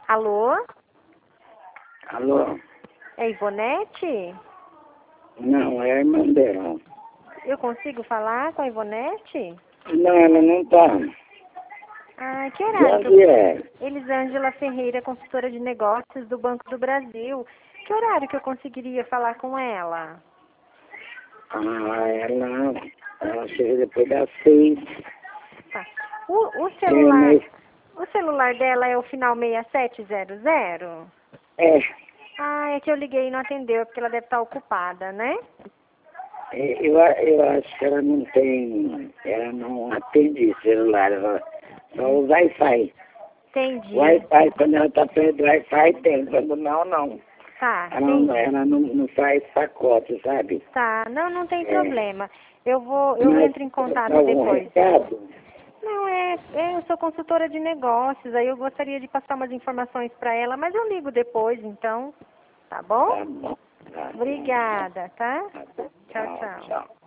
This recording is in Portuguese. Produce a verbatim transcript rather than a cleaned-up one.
Alô? Alô? É Ivonete? Não, é a irmã dela. Eu consigo falar com a Ivonete? Não, ela não tá. Ah, que De horário? que onde eu... é? Elisângela Ferreira, consultora de negócios do Banco do Brasil. Que horário que eu conseguiria falar com ela? Ah, ela, ela chega depois das seis. Tá. O, o Tem celular... mês. O celular dela é o final seis sete zero zero? É, Ah, é que eu liguei e não atendeu, porque ela deve estar ocupada, né? é, eu, a- eu acho que ela não tem, ela não atende celular, ela só usa Wi-Fi. Entendi. Wi-Fi, quando ela tá perto do Wi-Fi, tem, quando não, não. Tá, Ela, não- entendi. ela não, não faz pacote, sabe? Tá, não, não tem É, problema. Eu vou, eu mas entro em dá contato algum depois. recado? Não, é, é, eu sou consultora de negócios, aí eu gostaria de passar umas informações para ela, mas eu ligo depois, então, tá bom? Tá bom. Tá bom. Obrigada, tá? Tá bom. Tchau, Tchau, tchau. tchau.